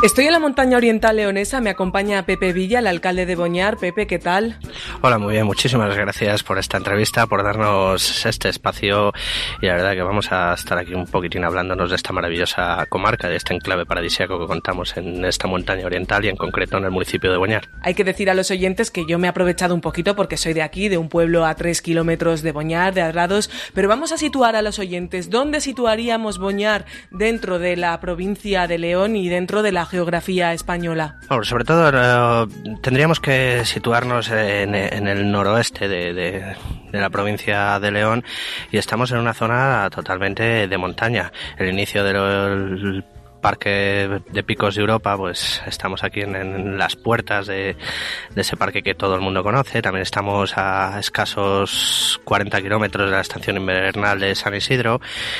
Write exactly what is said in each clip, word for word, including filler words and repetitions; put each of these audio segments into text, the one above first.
Estoy en la montaña oriental leonesa, me acompaña Pepe Villa, el alcalde de Boñar. Pepe, ¿qué tal? Hola, muy bien, muchísimas gracias por esta entrevista, por darnos este espacio y la verdad que vamos a estar aquí un poquitín hablándonos de esta maravillosa comarca, de este enclave paradisíaco que contamos en esta montaña oriental y en concreto en el municipio de Boñar. Hay que decir a los oyentes que yo me he aprovechado un poquito porque soy de aquí, de un pueblo a tres kilómetros de Boñar, de Adrados, pero vamos a situar a los oyentes. ¿Dónde situaríamos Boñar dentro de la provincia de León y dentro de la geografía española? Bueno, sobre todo eh, tendríamos que situarnos en, en el noroeste de, de, de la provincia de León y estamos en una zona totalmente de montaña. El inicio del Parque de Picos de Europa, pues estamos aquí en, en las puertas de, de ese parque que todo el mundo conoce. También estamos a escasos cuarenta kilómetros de la estación invernal de San Isidro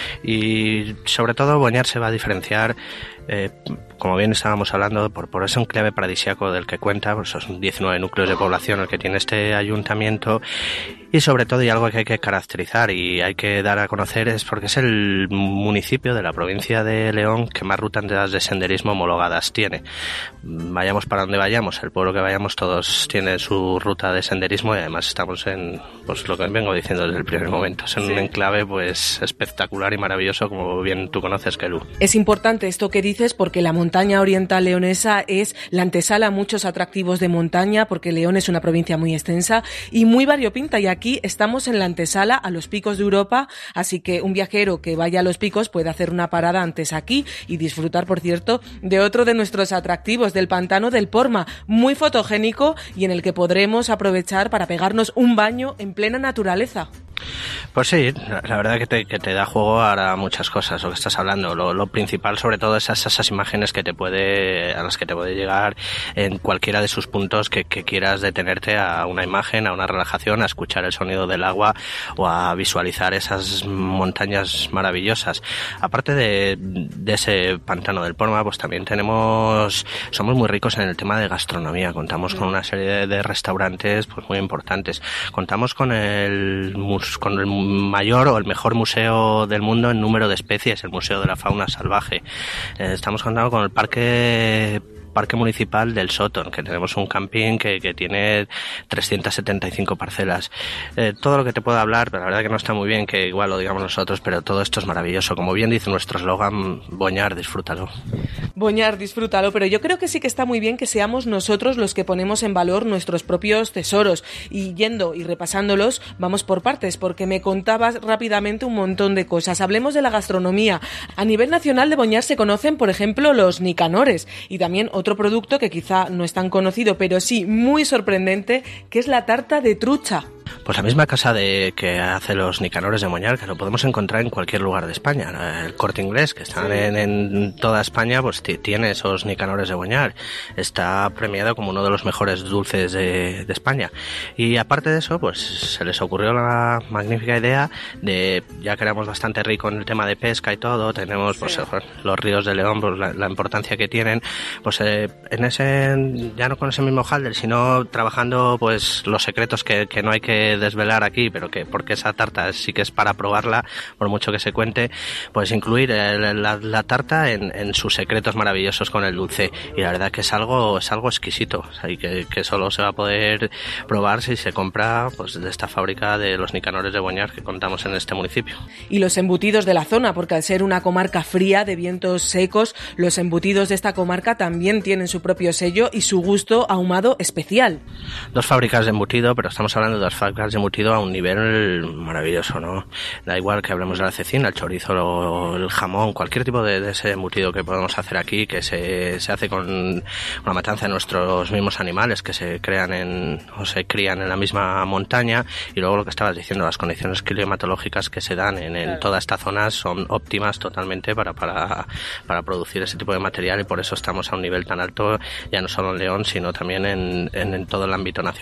y sobre todo Boñar se va a diferenciar, eh, como bien estábamos hablando, por, por ese enclave paradisíaco del que cuenta, pues son diecinueve núcleos de población el que tiene este ayuntamiento. Y sobre todo, y algo que hay que caracterizar y hay que dar a conocer, es porque es el municipio de la provincia de León que más rutas de senderismo homologadas tiene. Vayamos para donde vayamos, el pueblo que vayamos, todos tienen su ruta de senderismo y además estamos en, pues lo que vengo diciendo desde el primer momento, es en sí. un enclave pues espectacular y maravilloso, como bien tú conoces, Kelu. Es importante esto que dices porque la montaña oriental leonesa es la antesala a muchos atractivos de montaña, porque León es una provincia muy extensa y muy variopinta, y aquí Aquí estamos en la antesala a los Picos de Europa, así que un viajero que vaya a los Picos puede hacer una parada antes aquí y disfrutar, por cierto, de otro de nuestros atractivos, del Pantano del Porma, muy fotogénico y en el que podremos aprovechar para pegarnos un baño en plena naturaleza. Pues sí, la verdad que te, que te da juego a muchas cosas, lo que estás hablando. Lo, lo principal, sobre todo, es esas, esas imágenes que te puede, a las que te puede llegar en cualquiera de sus puntos que, que quieras detenerte a una imagen, a una relajación, a escuchar el sonido del agua o a visualizar esas montañas maravillosas. Aparte de, de ese Pantano del Porma, pues también tenemos, somos muy ricos en el tema de gastronomía. Contamos con una serie de, de restaurantes pues muy importantes. Contamos con el con el mayor o el mejor museo del mundo en número de especies, el Museo de la Fauna Salvaje. Eh, estamos contando con el Parque Parque Municipal del Sotón, que tenemos un camping que, que tiene trescientas setenta y cinco parcelas. Eh, todo lo que te puedo hablar, pero la verdad que no está muy bien que igual lo digamos nosotros, pero todo esto es maravilloso. Como bien dice nuestro eslogan, Boñar, disfrútalo. Boñar, disfrútalo, pero yo creo que sí que está muy bien que seamos nosotros los que ponemos en valor nuestros propios tesoros, y yendo y repasándolos vamos por partes, porque me contabas rápidamente un montón de cosas. Hablemos de la gastronomía. A nivel nacional de Boñar se conocen, por ejemplo, los nicanores y también otro producto que quizá no es tan conocido, pero sí muy sorprendente, que es la tarta de trucha. Pues la misma casa de que hace los nicanores de Boñar, que lo podemos encontrar en cualquier lugar de España. El Corte Inglés, que están sí. en, en toda España, pues t- tiene esos nicanores de Boñar. Está premiado como uno de los mejores dulces de, de España. Y aparte de eso, pues se les ocurrió la magnífica idea de, ya que éramos bastante ricos en el tema de pesca y todo, tenemos pues sí. los ríos de León, pues, la, la importancia que tienen, pues eh, en ese, ya no con ese mismo hojaldre, sino trabajando pues los secretos que, que no hay que desvelar aquí, pero que porque esa tarta sí que es para probarla, por mucho que se cuente, pues incluir el, la, la tarta en, en sus secretos maravillosos con el dulce, y la verdad que es algo es algo exquisito, o sea, y que, que solo se va a poder probar si se compra pues de esta fábrica de los nicanores de Boñar que contamos en este municipio. Y los embutidos de la zona, porque al ser una comarca fría de vientos secos, los embutidos de esta comarca también tienen su propio sello y su gusto ahumado especial. Dos fábricas de embutido, pero estamos hablando de dos fábricas de embutido a un nivel maravilloso, ¿no? Da igual que hablemos de la cecina, el chorizo, el jamón, cualquier tipo de, de ese embutido que podemos hacer aquí, que se, se hace con una matanza de nuestros mismos animales que se crean en, o se crían en la misma montaña, y luego lo que estabas diciendo, las condiciones climatológicas que se dan en, en toda esta zona son óptimas totalmente para, para, para producir ese tipo de material, y por eso estamos a un nivel tan alto, ya no solo en León, sino también en, en, en todo el ámbito nacional.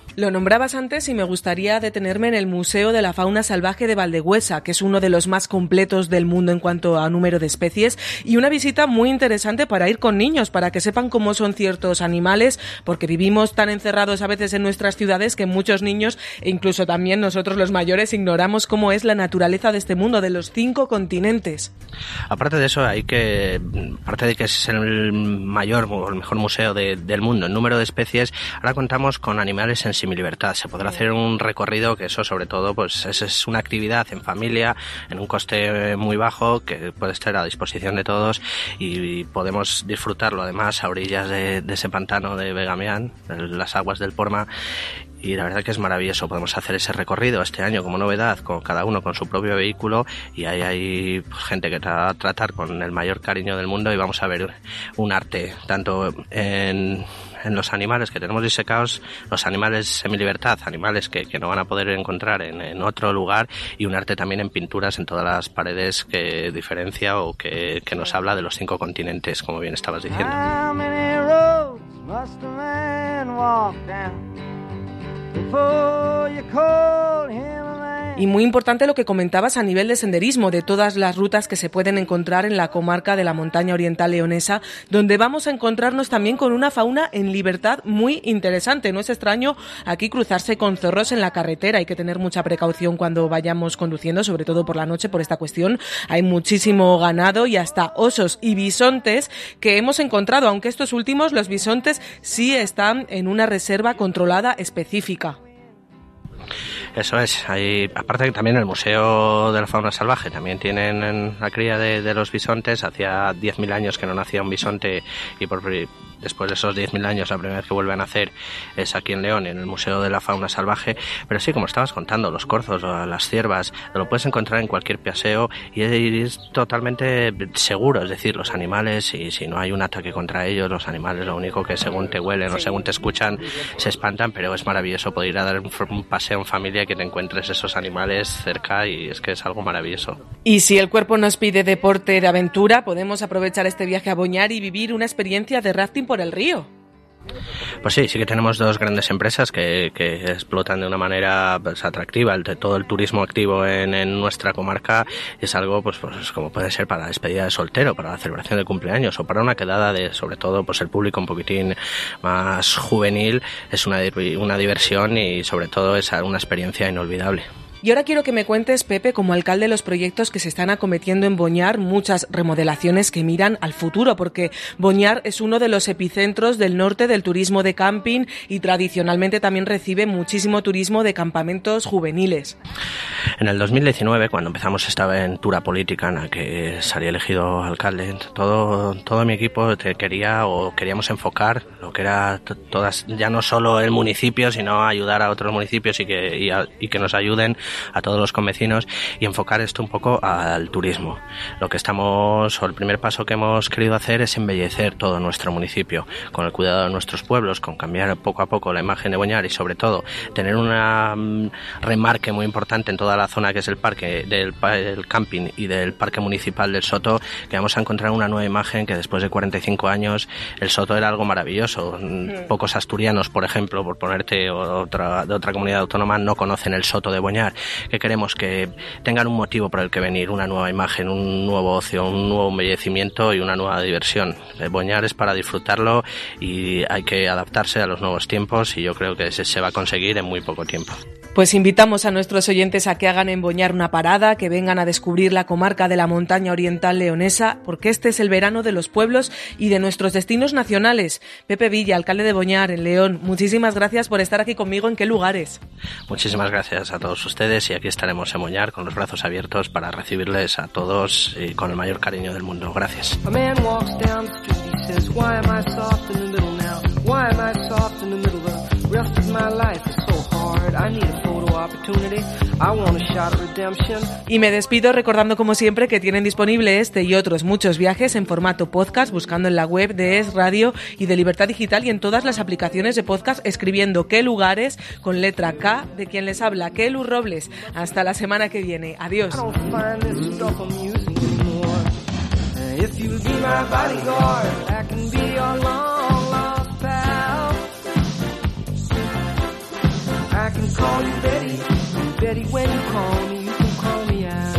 Lo nombrabas antes y me gustaría detenerme en el Museo de la Fauna Salvaje de Valdehuesa, que es uno de los más completos del mundo en cuanto a número de especies, y una visita muy interesante para ir con niños, para que sepan cómo son ciertos animales, porque vivimos tan encerrados a veces en nuestras ciudades que muchos niños, e incluso también nosotros los mayores, ignoramos cómo es la naturaleza de este mundo, de los cinco continentes. Aparte de eso, hay que, aparte de que es el mayor o el mejor museo de, del mundo en número de especies, ahora contamos con animales en semilibertad. Se podrá hacer un recorrido que eso sobre todo pues es, es una actividad en familia, en un coste muy bajo, que puede estar a disposición de todos y, y podemos disfrutarlo además a orillas de, de ese pantano de Begamián, las aguas del Porma. Y la verdad que es maravilloso. Podemos hacer ese recorrido este año como novedad, con cada uno con su propio vehículo, y ahí hay pues, gente que te va a tratar con el mayor cariño del mundo, y vamos a ver un arte tanto en, en los animales que tenemos disecados, los animales semilibertad, animales que, que no van a poder encontrar en, en otro lugar, y un arte también en pinturas en todas las paredes que diferencia o que, que nos habla de los cinco continentes, como bien estabas diciendo. Y muy importante lo que comentabas a nivel de senderismo, de todas las rutas que se pueden encontrar en la comarca de la Montaña Oriental Leonesa, donde vamos a encontrarnos también con una fauna en libertad muy interesante. No es extraño aquí cruzarse con zorros en la carretera, hay que tener mucha precaución cuando vayamos conduciendo, sobre todo por la noche, por esta cuestión. Hay muchísimo ganado y hasta osos y bisontes que hemos encontrado, aunque estos últimos, los bisontes, sí están en una reserva controlada específica. Eso es, hay, aparte que también el Museo de la Fauna Salvaje también tienen la cría de, de los bisontes. Hacía diez mil años que no nacía un bisonte, y por después de esos diez mil años la primera vez que vuelven a nacer es aquí en León, en el Museo de la Fauna Salvaje. Pero sí, como estabas contando, los corzos, las ciervas, lo puedes encontrar en cualquier paseo y es totalmente seguro. Es decir, los animales, y si no hay un ataque contra ellos, los animales lo único que según te huelen o según te escuchan se espantan, pero es maravilloso poder ir a dar un paseo en familia, que te encuentres esos animales cerca, y es que es algo maravilloso. Y si el cuerpo nos pide deporte de aventura, podemos aprovechar este viaje a Boñar y vivir una experiencia de rafting por el río. Pues sí, sí que tenemos dos grandes empresas que, que explotan de una manera pues, atractiva el, todo el turismo activo en, en nuestra comarca. Es algo pues, pues como puede ser para la despedida de soltero, para la celebración de cumpleaños o para una quedada de, sobre todo, pues el público un poquitín más juvenil. Es una, una diversión y sobre todo es una experiencia inolvidable. Y ahora quiero que me cuentes, Pepe, como alcalde, los proyectos que se están acometiendo en Boñar, muchas remodelaciones que miran al futuro, porque Boñar es uno de los epicentros del norte del turismo de camping y tradicionalmente también recibe muchísimo turismo de campamentos juveniles. En el dos mil diecinueve, cuando empezamos esta aventura política en la que salí elegido alcalde, todo, todo mi equipo te quería o queríamos enfocar lo que era t- todas, ya no solo el municipio, sino ayudar a otros municipios y que, y, a, y que nos ayuden a todos los convecinos, y enfocar esto un poco al turismo. Lo que estamos, o el primer paso que hemos querido hacer es embellecer todo nuestro municipio, con el cuidado de nuestros pueblos, con cambiar poco a poco la imagen de Boñar y sobre todo tener una um, remarque muy importante en toda la zona que es el parque del, del camping y del parque municipal del Soto, que vamos a encontrar una nueva imagen que después de cuarenta y cinco años el Soto era algo maravilloso. Mm. Pocos asturianos, por ejemplo, por ponerte otra, de otra comunidad autónoma, no conocen el Soto de Boñar. Que queremos que tengan un motivo por el que venir, una nueva imagen, un nuevo ocio, un nuevo embellecimiento y una nueva diversión. Boñar es para disfrutarlo y hay que adaptarse a los nuevos tiempos, y yo creo que se, se va a conseguir en muy poco tiempo. Pues invitamos a nuestros oyentes a que hagan en Boñar una parada, que vengan a descubrir la comarca de la Montaña Oriental Leonesa, porque este es el verano de los pueblos y de nuestros destinos nacionales. Pepe Villa, alcalde de Boñar, en León, muchísimas gracias por estar aquí conmigo. ¿En qué lugares? Muchísimas gracias a todos ustedes, y aquí estaremos en Boñar con los brazos abiertos para recibirles a todos y con el mayor cariño del mundo. Gracias. Y me despido recordando como siempre que tienen disponible este y otros muchos viajes en formato podcast, buscando en la web de Es Radio y de Libertad Digital y en todas las aplicaciones de podcast, escribiendo qué lugares con letra K de quien les habla, Kelu Robles. Hasta la semana que viene. Adiós. ready when you call me, you can call me out.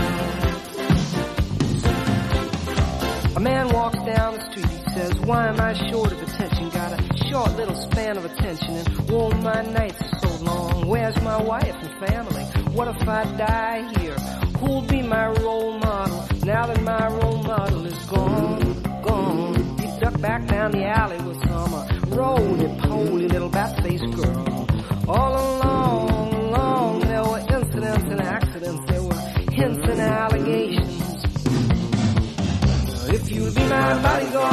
A man walks down the street, he says, why am I short of attention? Got a short little span of attention, and oh, my nights are so long. Where's my wife and family? What if I die here? Who'll be my role model now that my role model is gone, gone? He ducked back down the alley with some uh, roly-poly little bat-faced girl. All along, along, there were incidents and accidents, there were hints and allegations. If you'll be my bodyguard,